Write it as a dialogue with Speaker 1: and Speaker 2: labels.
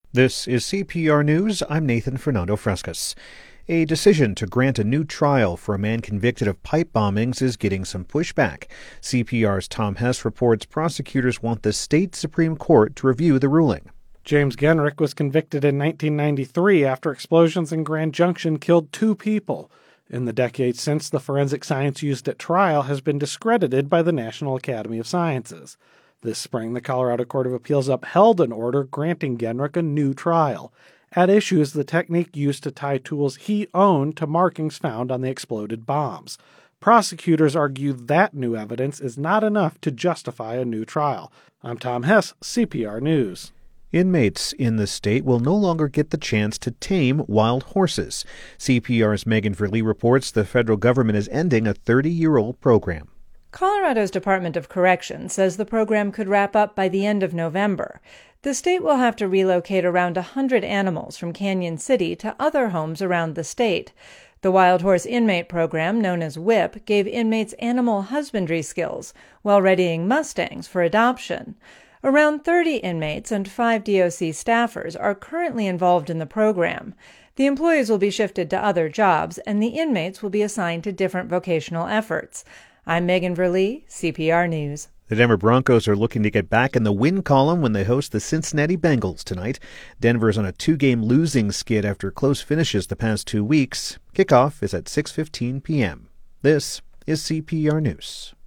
Speaker 1: This is CPR News. I'm Nathan Fernando Frescas. A decision to grant a new trial for a man convicted of pipe bombings is getting some pushback. CPR's Tom Hess reports prosecutors want the state Supreme Court to review the ruling.
Speaker 2: James Genrich was convicted in 1993 after explosions in Grand Junction killed 2 people. In the decades since, the forensic science used at trial has been discredited by the National Academy of Sciences. This spring, the Colorado Court of Appeals upheld an order granting Genrich a new trial. At issue is the technique used to tie tools he owned to markings found on the exploded bombs. Prosecutors argue that new evidence is not enough to justify a new trial. I'm Tom Hess, CPR News.
Speaker 1: Inmates in the state will no longer get the chance to tame wild horses. CPR's Megan Verlee reports the federal government is ending a 30-year-old program.
Speaker 3: Colorado's Department of Corrections says the program could wrap up by the end of November. The state will have to relocate around 100 animals from Canyon City to other homes around the state. The Wild Horse Inmate Program, known as WHIP, gave inmates animal husbandry skills while readying Mustangs for adoption. Around 30 inmates and 5 DOC staffers are currently involved in the program. The employees will be shifted to other jobs, and the inmates will be assigned to different vocational efforts. I'm Megan Verlee, CPR News.
Speaker 1: The Denver Broncos are looking to get back in the win column when they host the Cincinnati Bengals tonight. Denver's on a 2-game losing skid after close finishes the past 2 weeks. Kickoff is at 6:15 p.m. This is CPR News.